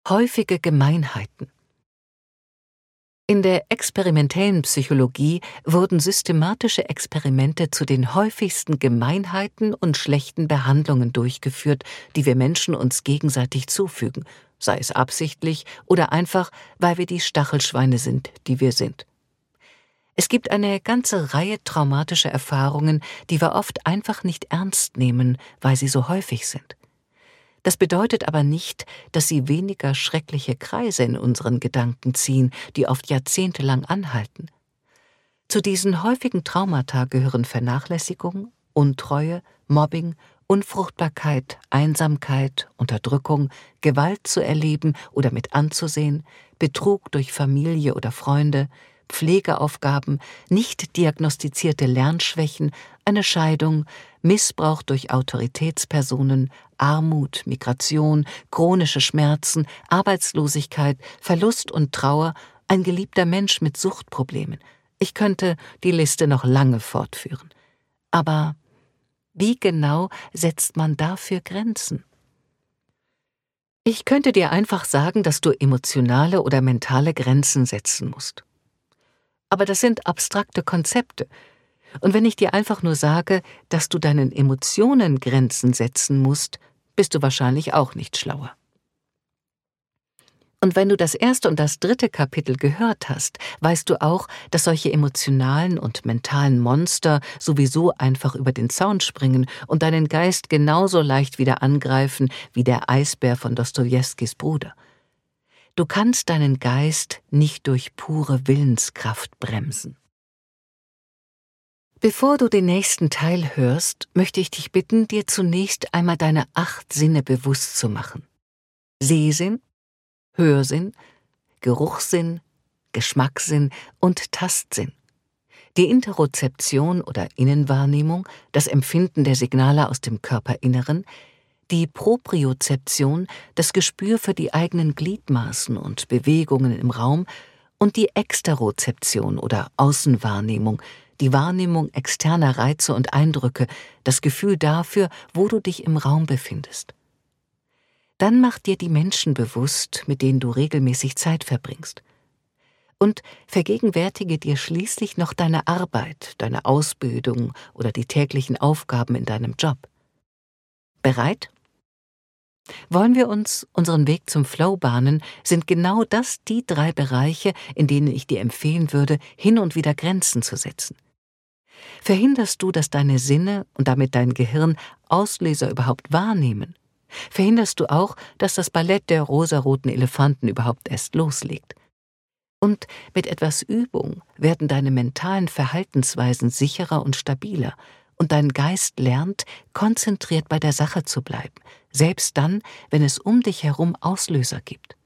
Häufige Gemeinheiten. In der experimentellen Psychologie wurden systematische Experimente zu den häufigsten Gemeinheiten und schlechten Behandlungen durchgeführt, die wir Menschen uns gegenseitig zufügen, sei es absichtlich oder einfach, weil wir die Stachelschweine sind, die wir sind. Es gibt eine ganze Reihe traumatischer Erfahrungen, die wir oft einfach nicht ernst nehmen, weil sie so häufig sind. Das bedeutet aber nicht, dass sie weniger schreckliche Kreise in unseren Gedanken ziehen, die oft jahrzehntelang anhalten. Zu diesen häufigen Traumata gehören Vernachlässigung, Untreue, Mobbing, Unfruchtbarkeit, Einsamkeit, Unterdrückung, Gewalt zu erleben oder mit anzusehen, Betrug durch Familie oder Freunde, Pflegeaufgaben, nicht diagnostizierte Lernschwächen, eine Scheidung, Missbrauch durch Autoritätspersonen, Armut, Migration, chronische Schmerzen, Arbeitslosigkeit, Verlust und Trauer, ein geliebter Mensch mit Suchtproblemen. Ich könnte die Liste noch lange fortführen. Aber wie genau setzt man dafür Grenzen? Ich könnte dir einfach sagen, dass du emotionale oder mentale Grenzen setzen musst. Aber das sind abstrakte Konzepte. Und wenn ich dir einfach nur sage, dass du deinen Emotionen Grenzen setzen musst, bist du wahrscheinlich auch nicht schlauer. Und wenn du das erste und das dritte Kapitel gehört hast, weißt du auch, dass solche emotionalen und mentalen Monster sowieso einfach über den Zaun springen und deinen Geist genauso leicht wieder angreifen wie der Eisbär von Dostojewskis Bruder. Du kannst deinen Geist nicht durch pure Willenskraft bremsen. Bevor du den nächsten Teil hörst, möchte ich dich bitten, dir zunächst einmal deine 8 Sinne bewusst zu machen. Sehsinn, Hörsinn, Geruchssinn, Geschmackssinn und Tastsinn. Die Interozeption oder Innenwahrnehmung, das Empfinden der Signale aus dem Körperinneren, die Propriozeption, das Gespür für die eigenen Gliedmaßen und Bewegungen im Raum und die Exterozeption oder Außenwahrnehmung, die Wahrnehmung externer Reize und Eindrücke, das Gefühl dafür, wo du dich im Raum befindest. Dann mach dir die Menschen bewusst, mit denen du regelmäßig Zeit verbringst. Und vergegenwärtige dir schließlich noch deine Arbeit, deine Ausbildung oder die täglichen Aufgaben in deinem Job. Bereit? Wollen wir uns unseren Weg zum Flow bahnen, sind genau das die 3 Bereiche, in denen ich dir empfehlen würde, hin und wieder Grenzen zu setzen. Verhinderst du, dass deine Sinne und damit dein Gehirn Auslöser überhaupt wahrnehmen? Verhinderst du auch, dass das Ballett der rosaroten Elefanten überhaupt erst loslegt? Und mit etwas Übung werden deine mentalen Verhaltensweisen sicherer und stabiler, und dein Geist lernt, konzentriert bei der Sache zu bleiben, selbst dann, wenn es um dich herum Auslöser gibt.